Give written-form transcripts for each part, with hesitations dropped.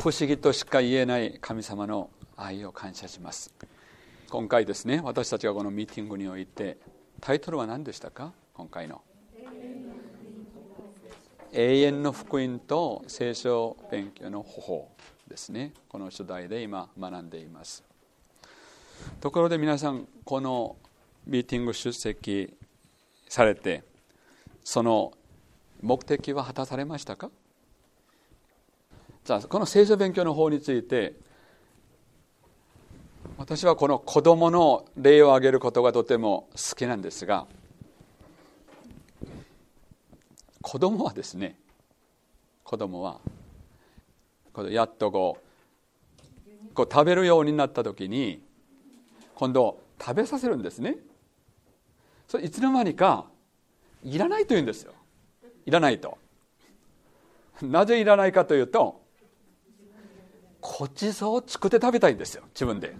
不思議としか言えない神様の愛を感謝します。今回ですね、私たちがこのミーティングにおいて、タイトルは何でしたか？今回の永遠の福音と聖書勉強の方法ですね。この主題で今学んでいます。ところで皆さん、このミーティング出席されて、その目的は果たされましたか？じゃあこの聖書勉強の方について、私はこの子供の例を挙げることがとても好きなんですが、子供はですね、やっとこう食べるようになった時に、今度食べさせるんですね。それいつの間にかいらないと言うんですよ。いらないと。なぜいらないかというと、ごちそうを作って食べたいんですよ、自分で。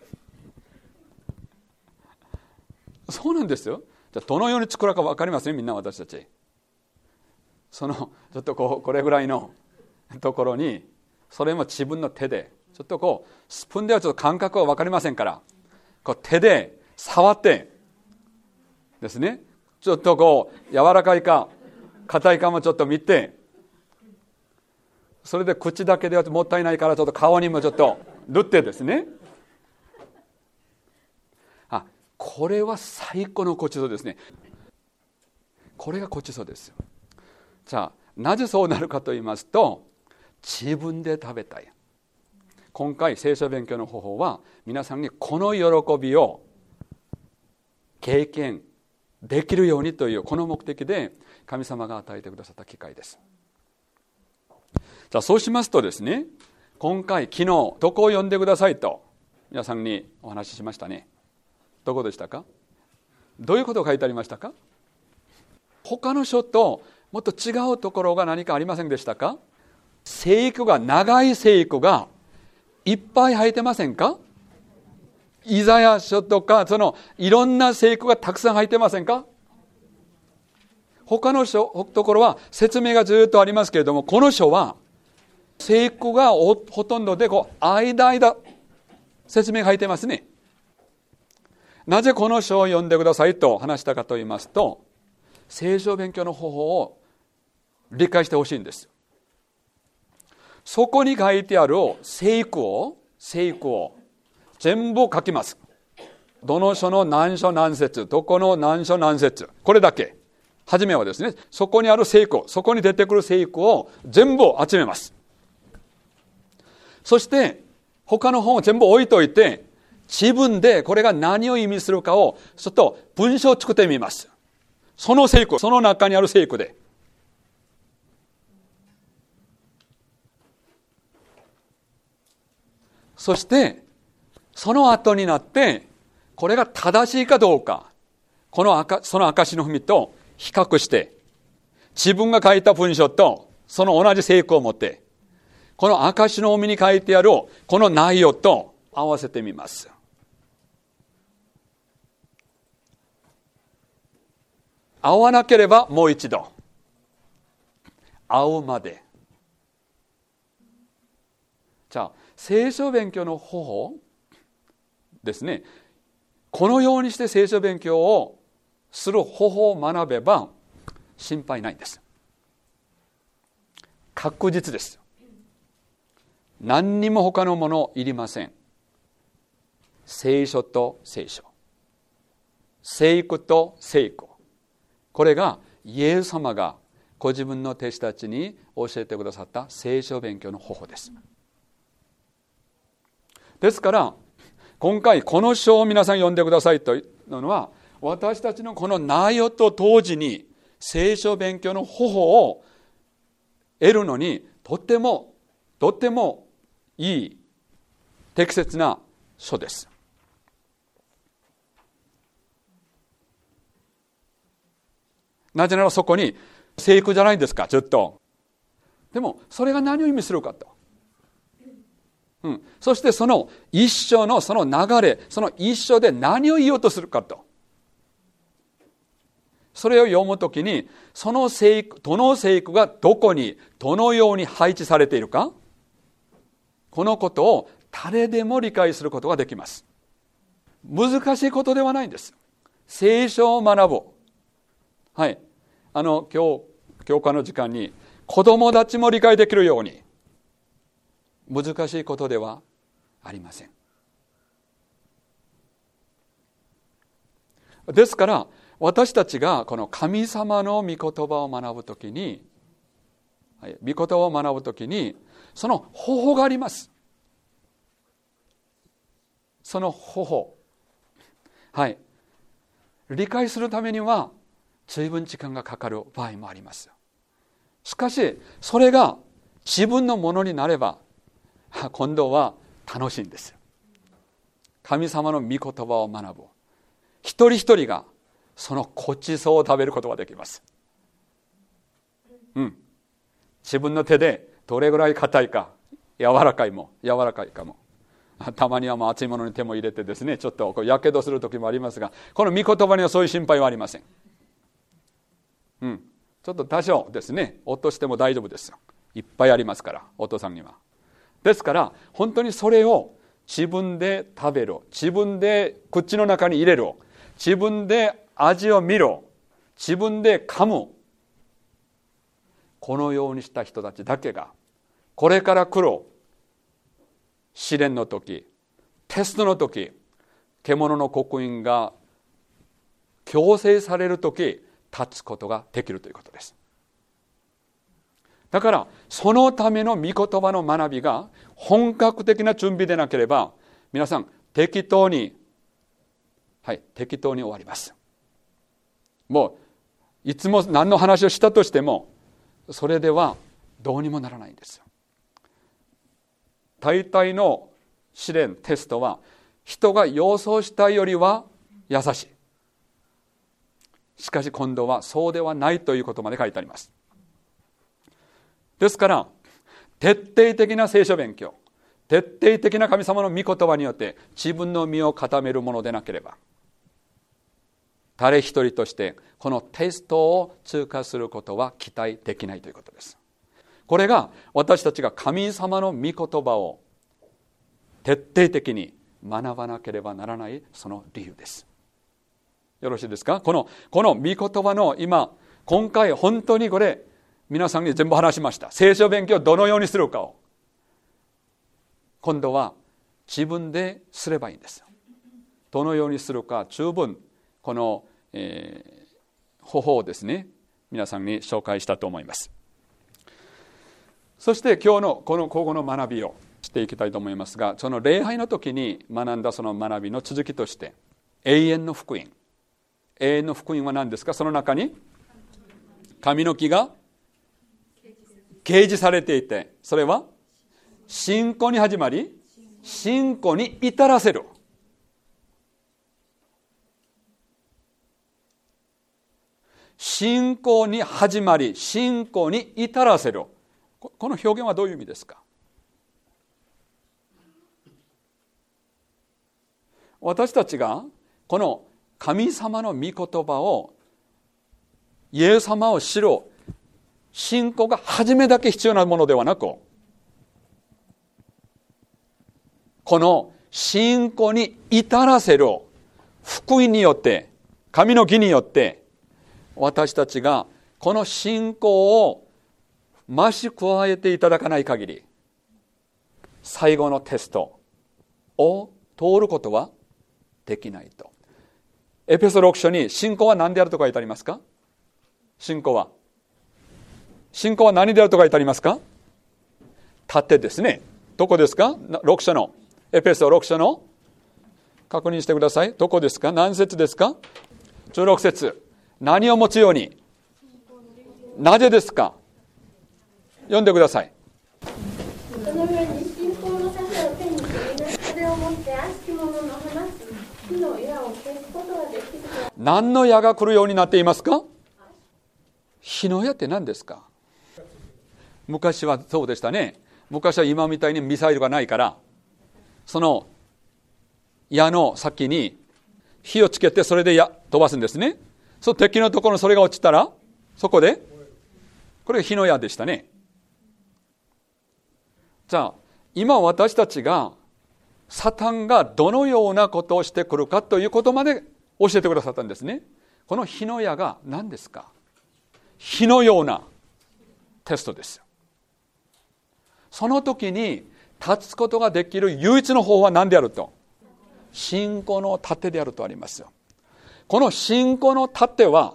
そうなんですよ。じゃあどのように作るか分かりますね、みんな私たち。ちょっとこれぐらいのところに、それも自分の手で、ちょっとスプーンではちょっと感覚は分かりませんから、手で触ってですね、ちょっと柔らかいか硬いかもちょっと見て、それで口だけではもったいないから、ちょっと顔にもちょっと塗ってですね、これは最高のごちそうですね。これがごちそうですよ。じゃあなぜそうなるかと言いますと、自分で食べたい。今回聖書勉強の方法は、皆さんにこの喜びを経験できるようにというこの目的で神様が与えてくださった機会です。じゃあそうしますとですね、今回昨日どこを読んでくださいと皆さんにお話ししましたね。どこでしたか？どういうことが書いてありましたか？他の書ともっと違うところが何かありませんでしたか？生育が、長い生育がいっぱい入ってませんか？イザヤ書とかいろんな生育がたくさん入ってませんか？他の書ところは説明がずっとありますけれども、この書は生育がほとんどで間説明が入ってますね。なぜこの書を読んでくださいと話したかと言いますと、聖書勉強の方法を理解してほしいんです。そこに書いてある聖句を全部書きます。どの書の何書何節、どこの何書何節、これだけ。はじめはですね、そこにある聖句、そこに出てくる聖句を全部集めます。そして他の本を全部置いといて、自分でこれが何を意味するかをちょっと文章を作ってみます。その聖句、その中にある聖句で。そしてその後になって、これが正しいかどうか、その証の文と比較して、自分が書いた文章とその同じ聖句を持って、この証の文に書いてあるこの内容と合わせてみます。合わなければもう一度、合うまで。じゃあ聖書勉強の方法ですね、このようにして聖書勉強をする方法を学べば心配ないんです。確実です。何にも他のものいりません。聖書と聖書、聖句と聖句、これがイエス様がご自分の弟子たちに教えてくださった聖書勉強の方法です。ですから今回この書を皆さん読んでくださいというのは、私たちのこの内容と同時に聖書勉強の方法を得るのにとってもいい適切な書です。なぜならそこに聖句じゃないですか、ずっと。でもそれが何を意味するかと、そしてその一章のその流れ、その一章で何を言おうとするかと、それを読むときにその聖句、どの聖句がどこにどのように配置されているか、 このことを誰でも理解することができます。難しいことではないんです。聖書を学ぶ。はい。教科の時間に子供たちも理解できるように、難しいことではありません。ですから私たちがこの神様の御言葉を学ぶときに、御言葉を学ぶときにその方法があります。その方法、はい、理解するためには随分時間がかかる場合もあります。しかしそれが自分のものになれば今度は楽しいんです。神様の御言葉を学ぶ。一人一人がそのごちそうを食べることができます。自分の手でどれぐらい硬いか、柔らかいかも。たまにはもう熱いものに手も入れてですね、ちょっとやけどする時もありますが、この御言葉にはそういう心配はありません。ちょっと多少ですね、落としても大丈夫ですよ。いっぱいありますから、お父さんには。ですから本当にそれを自分で食べる、自分で口の中に入れる、自分で味を見る、自分で噛む、このようにした人たちだけがこれから来る試練の時、テストの時、獣の刻印が強制される時立つことができるということです。だからそのための御言葉の学びが本格的な準備でなければ、皆さん適当に終わります。もういつも何の話をしたとしてもそれではどうにもならないんですよ。大体の試練、テストは人が予想したよりは優しい。しかし今度はそうではないということまで書いてあります。ですから徹底的な聖書勉強、徹底的な神様の御言葉によって自分の身を固めるものでなければ、誰一人としてこのテストを通過することは期待できないということです。これが私たちが神様の御言葉を徹底的に学ばなければならないその理由です。よろしいですか？この御言葉の今回本当にこれ皆さんに全部話しました。聖書勉強をどのようにするかを今度は自分ですればいいんです。どのようにするか十分この、方法をですね、皆さんに紹介したと思います。そして今日のこの午後の学びをしていきたいと思いますが、その礼拝の時に学んだその学びの続きとして永遠の福音。永遠の福音は何ですか？その中に神の木が掲示されていて、それは信仰に始まり信仰に至らせる。信仰に始まり信仰に至らせる。この表現はどういう意味ですか？私たちがこの神様の御言葉を、イエス様を知る信仰が初めだけ必要なものではなく、この信仰に至らせる福音によって、神の義によって私たちがこの信仰を増し加えていただかない限り、最後のテストを通ることはできないと。エペソ6書に信仰は何であると書いてありますか？信仰は何であると書いてありますか？盾ですね。どこですか？6書のエペソ6書の確認してください。どこですか？何節ですか？16節。何を持つように？なぜですか？読んでください。 その上に信仰の盾を手に取り、それを持って悪しき者の放つ火の矢を消すことができる。 何の矢が来るようになっていますか？火の矢って何ですか？昔はそうでしたね。昔は今みたいにミサイルがないから、その矢の先に火をつけてそれで飛ばすんですね。そう、敵のところにそれが落ちたらそこでこれが火の矢でしたね。じゃあ今私たちがサタンがどのようなことをしてくるかということまで教えてくださったんですね。この火の矢が何ですか？火のようなテストですよ。その時に立つことができる唯一の方法は何であると？信仰の盾であるとありますよ。この信仰の盾は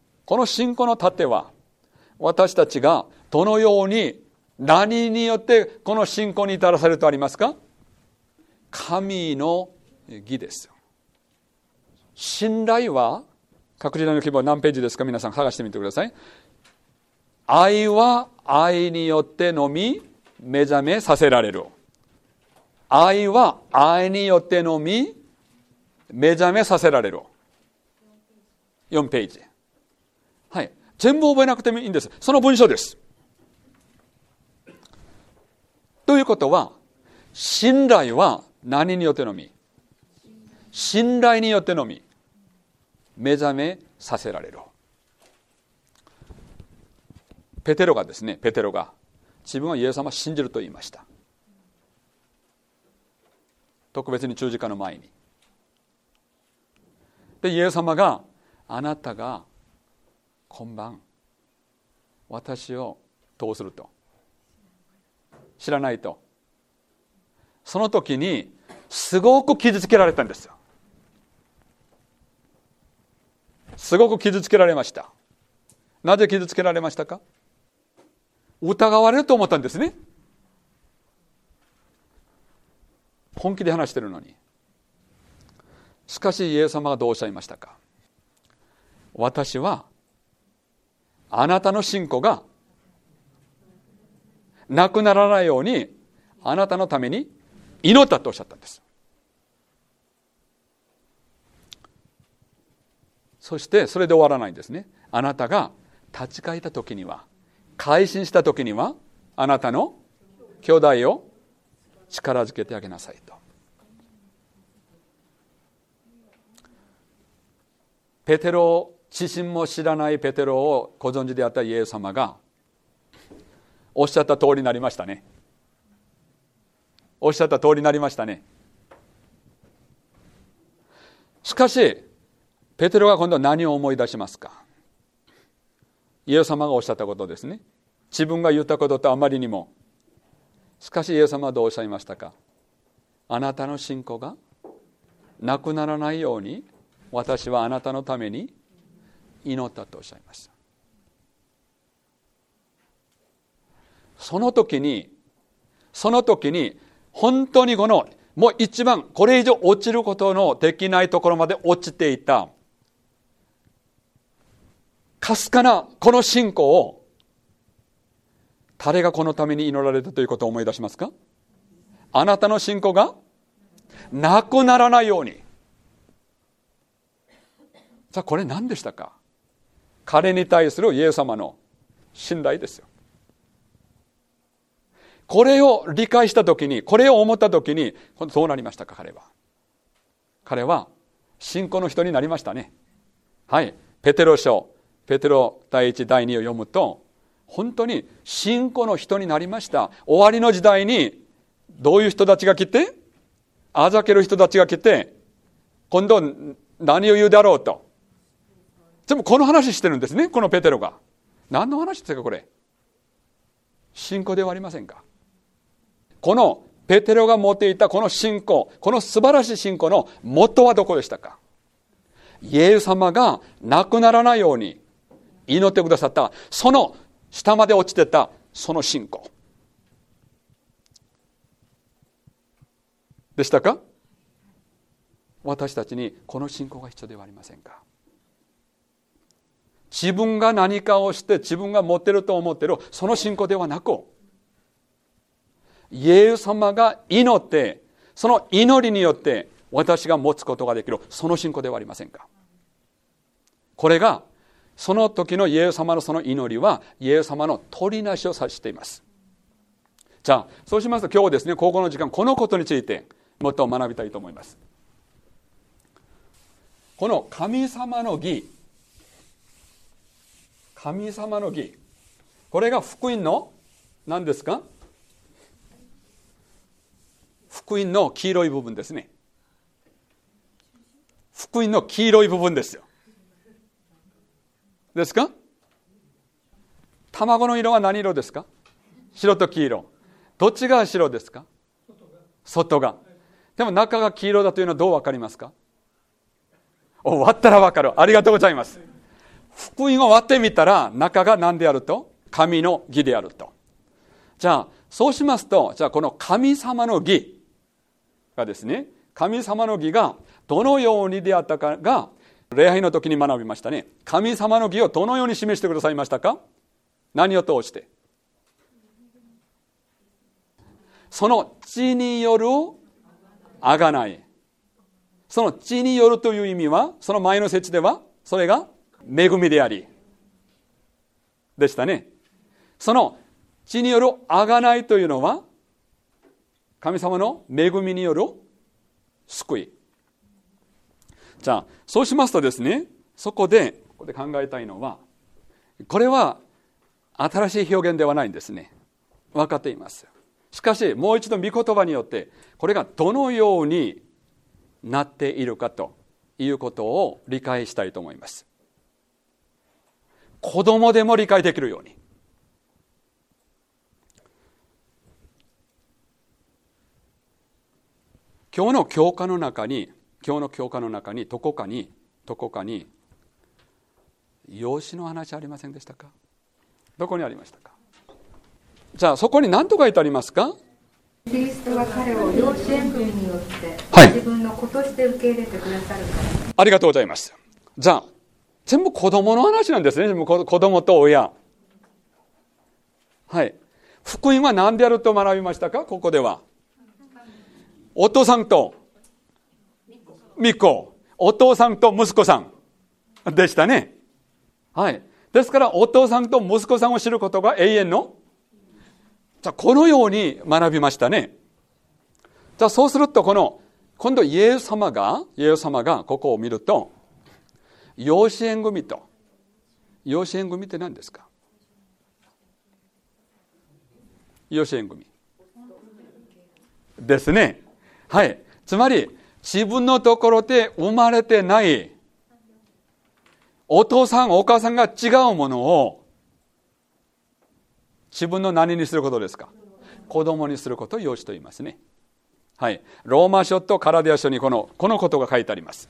私たちがどのように何によってこの信仰に至らされるとありますか？神の義ですよ。信頼は、各時代の希望何ページですか？皆さん探してみてください。愛は愛によってのみ目覚めさせられる。愛は愛によってのみ目覚めさせられる。4ページ。はい。全部覚えなくてもいいんです。その文章です。ということは、信頼は何によってのみ？信頼によってのみ目覚めさせられる。ペテロが自分はイエス様を信じると言いました。特別に十字架の前に。で、イエス様が、あなたが今晩私をどうすると知らないと、その時にすごく傷つけられたんですよ。すごく傷つけられました。なぜ傷つけられましたか？疑われると思ったんですね。本気で話してるのに。しかしイエス様がどうおっしゃいましたか？私はあなたの信仰がなくならないようにあなたのために祈ったとおっしゃったんです。そしてそれで終わらないんですね。あなたが立ち返った時には、改心した時には、あなたの兄弟を力づけてあげなさいと。ペテロ自身も知らないペテロをご存知であったイエス様がおっしゃった通りになりましたね。おっしゃった通りになりましたね。しかしペテロが今度は何を思い出しますか？イエス様がおっしゃったことですね。自分が言ったこととあまりにも。しかしイエス様はどうおっしゃいましたか？あなたの信仰がなくならないように私はあなたのために祈ったとおっしゃいました。その時に本当にもう一番これ以上落ちることのできないところまで落ちていたかすかなこの信仰を誰がこのために祈られたということを思い出しますか？あなたの信仰がなくならないように。さあこれ何でしたか？彼に対するイエス様の信頼ですよ。これを理解したときに、これを思ったときに、どうなりましたか？彼は信仰の人になりましたね。はい。ペテロ第1、第2を読むと、本当に信仰の人になりました。終わりの時代にどういう人たちが来て、あざける人たちが来て、今度何を言うだろうと。でもこの話してるんですね、このペテロが。何の話ですかこれ？信仰ではありませんか？このペテロが持っていたこの信仰、この素晴らしい信仰の元はどこでしたか？イエス様が亡くならないように祈ってくださった、その下まで落ちてたその信仰でしたか？私たちにこの信仰が必要ではありませんか？自分が何かをして自分が持っていると思っているその信仰ではなく、イエス様が祈って、その祈りによって私が持つことができるその信仰ではありませんか？これがその時のイエス様のその祈りはイエス様の取りなしを指しています。じゃあそうしますと今日ですね、高校の時間このことについてもっと学びたいと思います。この神様の義、これが福音の何ですか？ 福音の黄色い部分ですね。福音の黄色い部分ですよ。ですか？卵の色は何色ですか？白と黄色。どっちが白ですか？外が。でも中が黄色だというのはどう分かりますか？割ったら分かる。ありがとうございます。福音を割ってみたら中が何であると？神の義であると。じゃあそうしますと、じゃあこの神様の義がですね、神様の義がどのようにであったかが礼拝の時に学びましたね。神様の義をどのように示してくださいましたか？何を通して？その血による贖い。その血によるという意味は、その前の節ではそれが恵みでありでしたね。その血による贖いというのは神様の恵みによる救い。じゃあそうしますとですね、ここで考えたいのは、これは新しい表現ではないんですね。分かっています。しかしもう一度御言葉によってこれがどのようになっているかということを理解したいと思います。子供でも理解できるように。今日の教科の中にどこかに養子の話ありませんでしたか？どこにありましたか？じゃあそこに何と書いてありますか？ キリストが彼を養子縁組によって、自分の子として受け入れてくださるから。 ありがとうございます。じゃあ全部子供の話なんですね。子供と親。はい。福音は何であると学びましたか？ここではお父さんと御子、お父さんと息子さんでしたね。はい。ですからお父さんと息子さんを知ることが永遠の、じゃあこのように学びましたね。じゃあそうすると今度イエス様がここを見ると、養子縁組って何ですか？養子縁組ですね。はい。つまり自分のところで生まれてないお父さんお母さんが違うものを自分の何にすることですか？子供にすることを養子と言いますね。はい。ローマ書とカラディア書にこのことが書いてあります。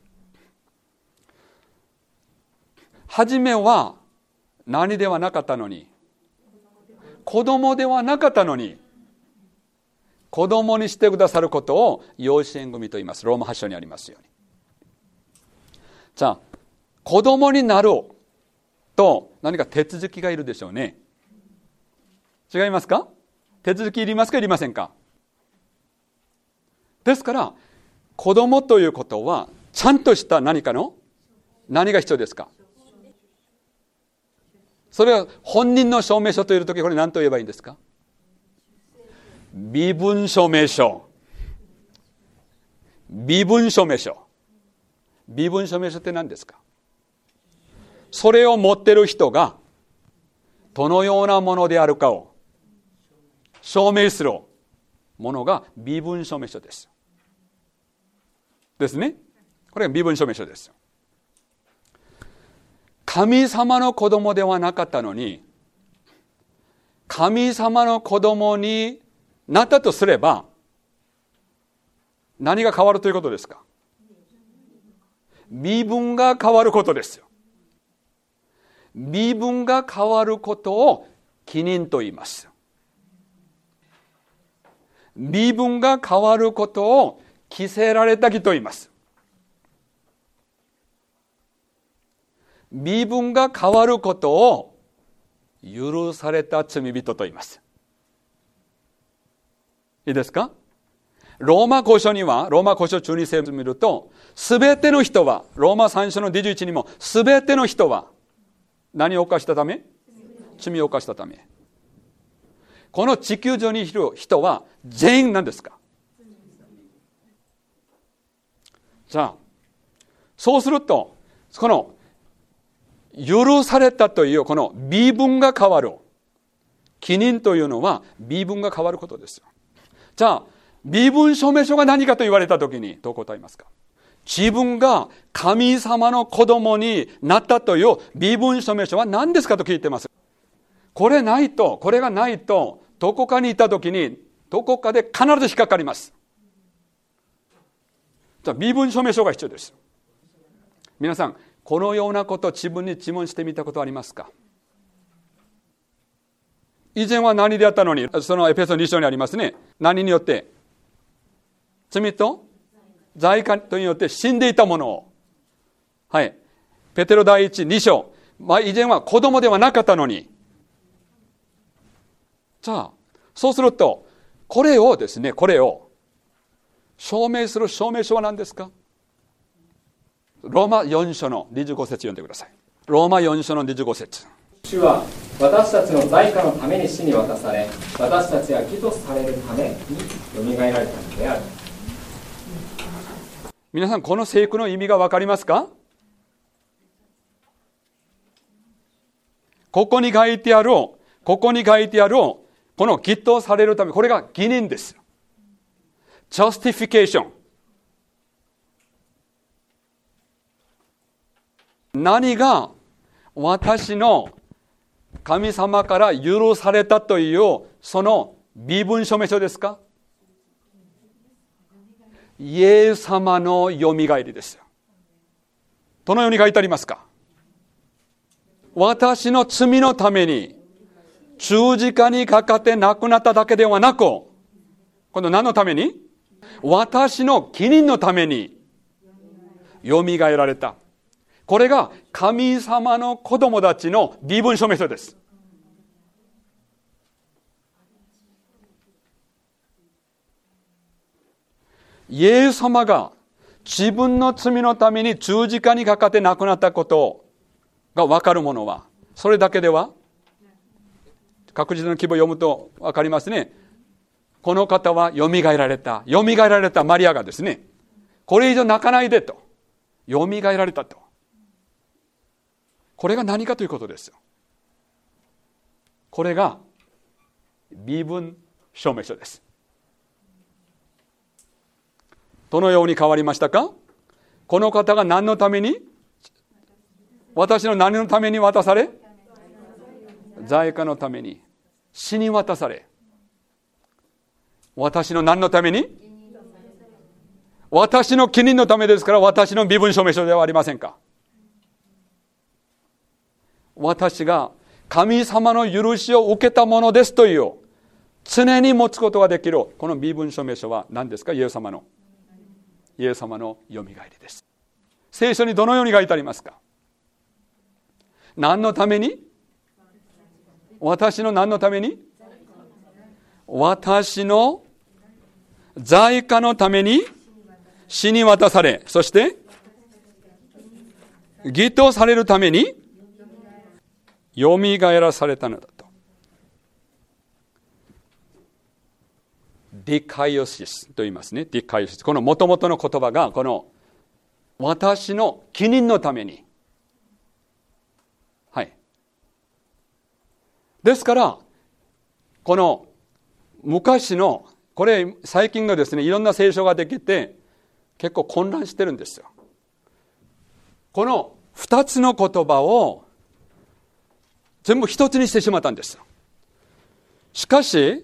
初めは何ではなかったのに、子供ではなかったのに、子供にしてくださることを養子縁組と言います。ローマ8章にありますように。じゃあ子供になると何か手続きがいるでしょうね。違いますか？手続きいりますかいりませんか？ですから子供ということはちゃんとした何が必要ですか？それは本人の証明書というとき、これ何と言えばいいんですか？身分証明書。身分証明書。身分証明書って何ですか？それを持っている人がどのようなものであるかを証明するものが身分証明書です。ですね。これが身分証明書です。神様の子供ではなかったのに、神様の子供になったとすれば、何が変わるということですか？身分が変わることですよ。身分が変わることを記認と言います。身分が変わることを着せられた義と言います。身分が変わることを許された罪人と言います。いいですか？ローマ古書中に見ると、すべての人は、ローマ3章の21にも、すべての人は何を犯したため？罪を犯したため。この地球上にいる人は全員何ですか？じゃあそうすると、この許されたというこの身分が変わる。記認というのは身分が変わることですよ。じゃあ身分証明書が何かと言われたときにどう答えますか？自分が神様の子供になったという身分証明書は何ですかと聞いてます。これがないと、どこかにいたときに、どこかで必ず引っかかります。じゃあ身分証明書が必要です。皆さん、このようなことを自分に自問してみたことはありますか？以前は何であったのに、そのエペソ2章にありますね。何によって？罪と罪過によって死んでいたものを。はい。ペテロ第一2章。以前は子供ではなかったのに。じゃあ、そうすると、これを証明する証明書は何ですか？ローマ4章の25節読んでください。ローマ4章の25節。 主は私たちの罪過のために死に渡され、私たちが義とされるためによみがえられたのである。 皆さん、この聖句の意味が分かりますか？ここに書いてある、この義とされるため、これが義人です。justification。何が私の神様から許されたというその身分証明書ですか？イエス様のよみがえりです。どのように書いてありますか？私の罪のために十字架にかかって亡くなっただけではなく、今度何のために？私の義人のためによみがえられた。これが神様の子供たちの身分証明書です。イエス様が自分の罪のために十字架にかかって亡くなったことが分かるものは、それだけでは、確実な規模を読むと分かりますね。この方はよみがえられたマリアがですね、これ以上泣かないでと、よみがえられたと。これが何かということですよ。これが身分証明書です。どのように変わりましたか？この方が何のために、私の何のために渡され、罪過のために死に渡され、私の何のために、私の義人のためですから、私の身分証明書ではありませんか？私が神様の許しを受けたものですという常に持つことができるこの身分証明書は何ですか？イエス様のよみがえりです。聖書にどのように書いてありますか？何のために？私の何のために？私の罪過のために死に渡され、そして義とされるためによみがえらされたのだと。ディカイオシスと言いますね。ディカイオシス。この元々の言葉が、この私の義人のために。はい。ですから、この昔の、これ最近のですね、いろんな聖書ができて、結構混乱してるんですよ。この二つの言葉を全部一つにしてしまったんですよ。しかし、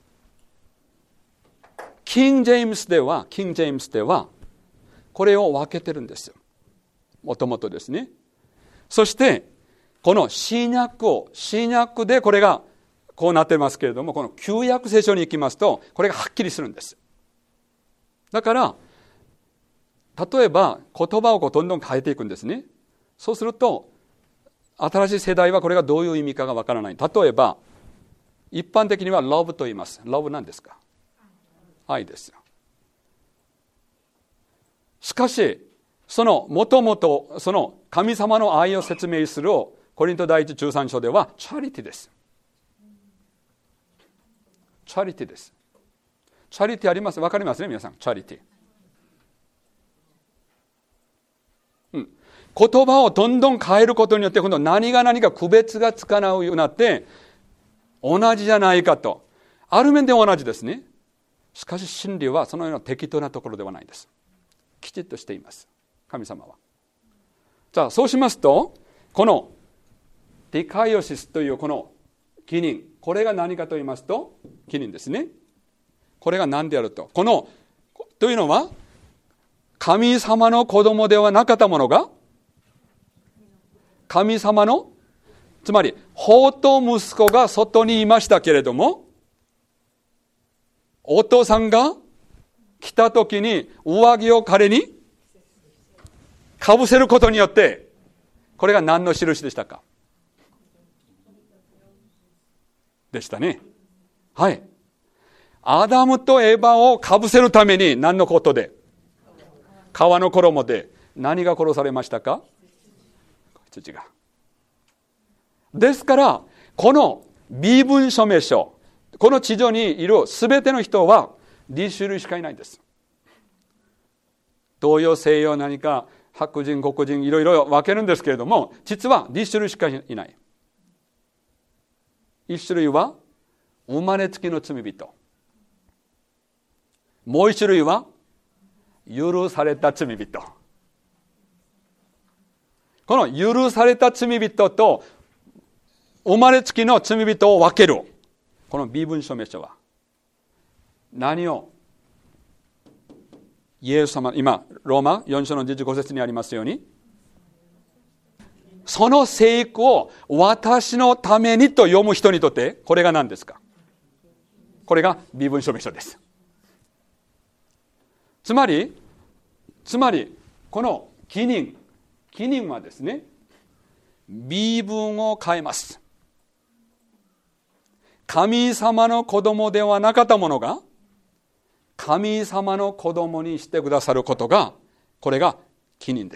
キング・ジェームスでは、これを分けてるんですよ。もともとですね。そして、この新約でこれがこうなってますけれども、この旧約聖書に行きますと、これがはっきりするんです。だから、例えば言葉をどんどん変えていくんですね。そうすると、新しい世代はこれがどういう意味かがわからない。例えば、一般的には love と言います。love なんですか？愛ですよ。しかし、もともとその神様の愛を説明するコリント第一13章ではチャリティです。チャリティです。チャリティあります。わかりますね、皆さん。チャリティ。言葉をどんどん変えることによって、今度何が何か区別がつかないようになって、同じじゃないかと。ある面で同じですね。 しかし真理はそのような適当なところではないです。きちっとしています、神様は。じゃあそうしますと、このディカイオシスというこの義人、これが何かと言いますと、義人ですね。これが何であると、このというのは神様の子供ではなかったものが神様の、つまり法と息子が外にいましたけれども、お父さんが来た時に上着を彼にかぶせることによって、これが何の印でしたか？でしたね。はい。アダムとエバをかぶせるために何のことで？皮の衣で何が殺されましたか？羊が。ですからこの身分証明書、この地上にいるすべての人は2種類しかいないんです。東洋西洋何か白人黒人いろいろ分けるんですけれども、実は2種類しかいない。1種類は生まれつきの罪人、もう1種類は許された罪人。この許された罪人と生まれつきの罪人を分けるこの身分証明書は何を、イエス様、今ローマ4章の25節にありますように、その聖句を私のためにと読む人にとってこれが何ですか？これが身分証明書です。つまりこの義人はですね、身分を変えます。神様の子供ではなかったものが神様の子供にしてくださることが、これが義人です。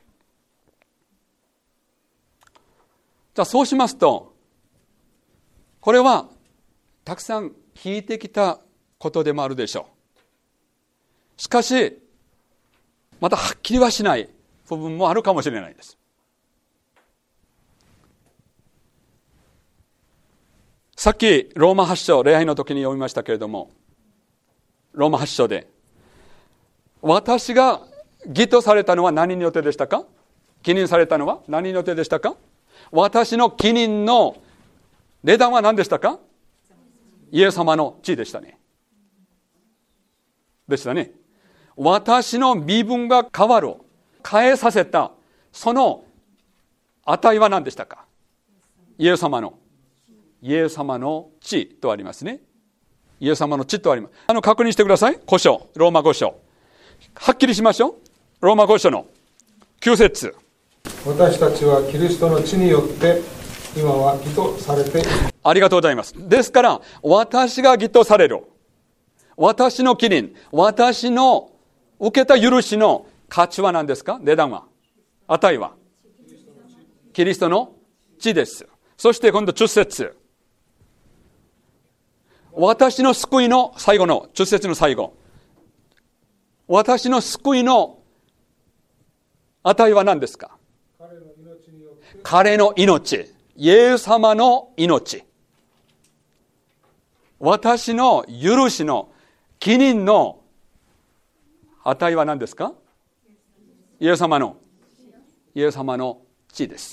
じゃあそうしますと、これはたくさん聞いてきたことでもあるでしょう。しかしまたはっきりはしない部分もあるかもしれないです。さっきローマ8章礼拝の時に読みましたけれども、ローマ8章で私が義とされたのは何によってでしたか？義人されたのは何によってでしたか？私の義人の値段は何でしたか？イエス様の血でしたね。でしたね。私の身分が変わる、変えさせたその値は何でしたか？イエス様の血とありますね。イエス様の血とあります。確認してください。5章、ローマ5章。はっきりしましょう。ローマ5章の9節。 私たちはキリストの血によって今は義とされている。 ありがとうございます。ですから私が義とされる、私の義人、私の受けた許しの価値は何ですか？値段は、値はキリストの血です。そして今度10節、私の救いの最後の10節の最後、私の救いの値は何ですか？彼の命、イエス様の命。私の許しの義人の値は何ですか？イエス様の血です。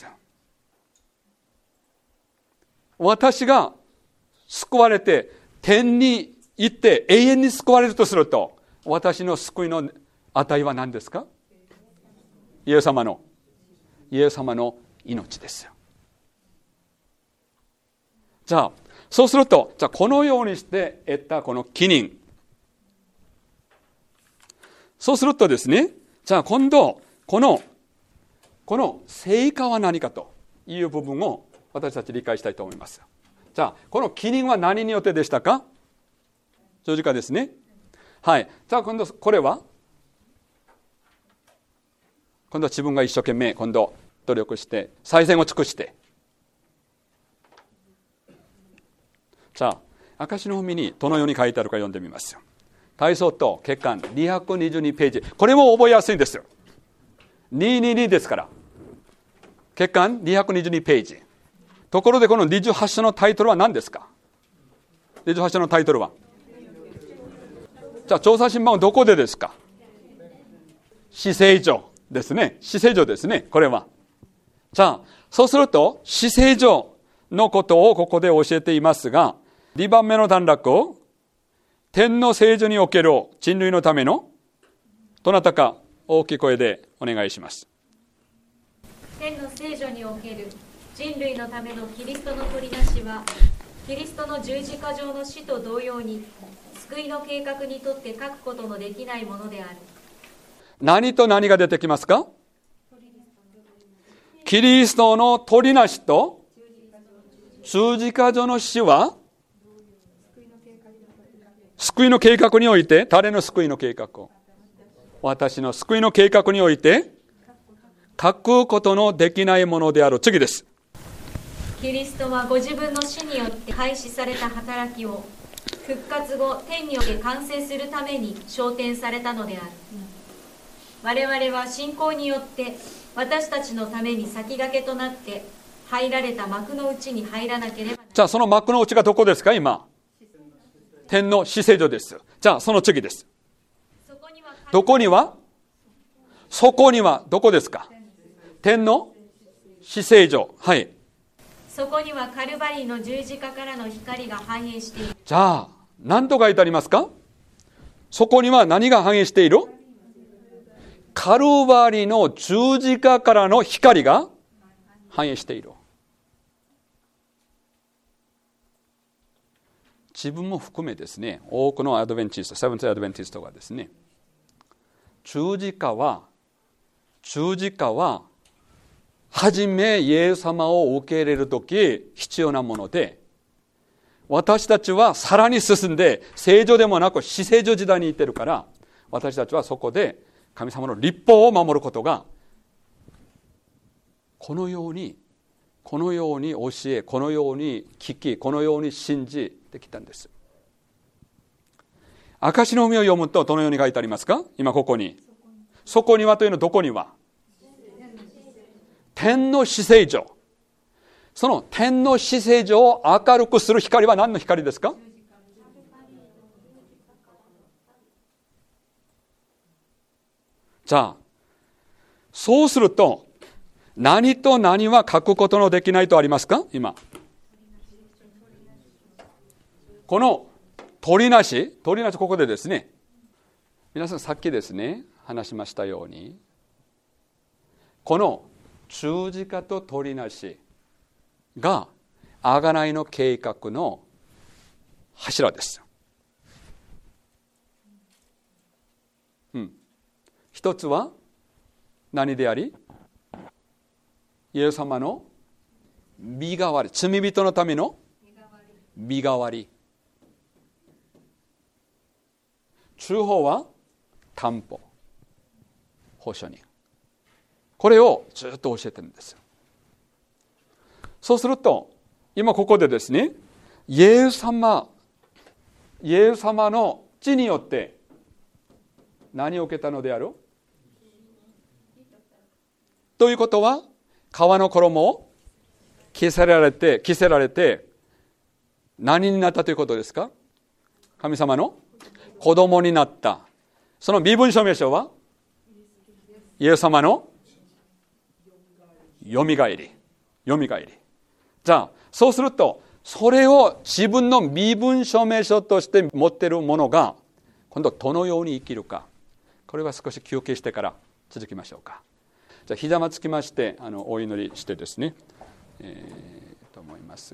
私が救われて天に行って永遠に救われるとすると、私の救いの値は何ですか？イエス様の命ですよ。じゃあそうすると、じゃあこのようにして得たこの義人、そうするとですね、じゃあ今度この成果は何かという部分を私たち理解したいと思います。じゃあこの義人は何によってでしたか？十字架ですね。はい。じゃあ今度これは、今度は自分が一生懸命今度努力して最善を尽くして、じゃあ証の文にどのように書いてあるか読んでみますよ。体操と血管222ページ、これも覚えやすいんですよ。222ですから、血管222ページ。ところでこの28章のタイトルは何ですか？28章のタイトルはじゃあ調査審判はどこでですか？至聖所ですね。至聖所ですね、これは。じゃあそうすると至聖所のことをここで教えていますが、2番目の段落を天の聖所における人類のためのどなたか大きい声でお願いします。 天の聖所における人類のためのキリストの取り出しは、キリストの十字架上の死と同様に救いの計画にとって書くことのできないものである。 何と何が出てきますか？キリストの取りなしと十字架上の死は救いの計画において、誰の救いの計画を？私の救いの計画において書くことのできないものである。次です。 キリストはご自分の死によって開始された働きを復活後天において完成するために昇天されたのである。我々は信仰によって私たちのために先駆けとなって入られた幕の内に入らなければならない。 じゃあその幕の内がどこですか？今天の至聖所です。じゃあその次です。どこには？そこにはどこですか？天の至聖所。はい。 そこにはカルバリーの十字架からの光が反映している。 じゃあ何と書いてありますか？そこには何が反映している？カルバリーの十字架からの光が反映している。自分も含めですね、多くのアドベンチスト、セブンス・アドベンチストがですね、十字架は初めイエス様を受け入れるとき必要なもので、私たちはさらに進んで聖所でもなく至聖所時代に行ってるから、私たちはそこで神様の律法を守ることがこのように教え、このように聞き、このように信じてきたんです。証の海を読むとどのように書いてありますか？今ここに。そこにはというのはどこには？天の至聖所。その天の至聖所を明るくする光は何の光ですか？じゃあそうすると何と何は書くことのできないとありますか？今この取りなしここでですね、皆さんさっきですね話しましたように、この十字架と取りなしが贖いの計画の柱です。一つは何であり？イエス様の身代わり、罪人のための身代わり。中保は担保、保証人。これをずっと教えてるんですよ。そうすると今ここでですね、イエス様の血によって何を受けたのである？ということは皮の衣を着せられて何になったということですか？神様の子供になった。その身分証明書はイエス様のよみがえり。じゃあそうするとそれを自分の身分証明書として持っているものが今度どのように生きるか、これは少し休憩してから続きましょうか。じゃあひざまつきましてお祈りしてですね、と思います。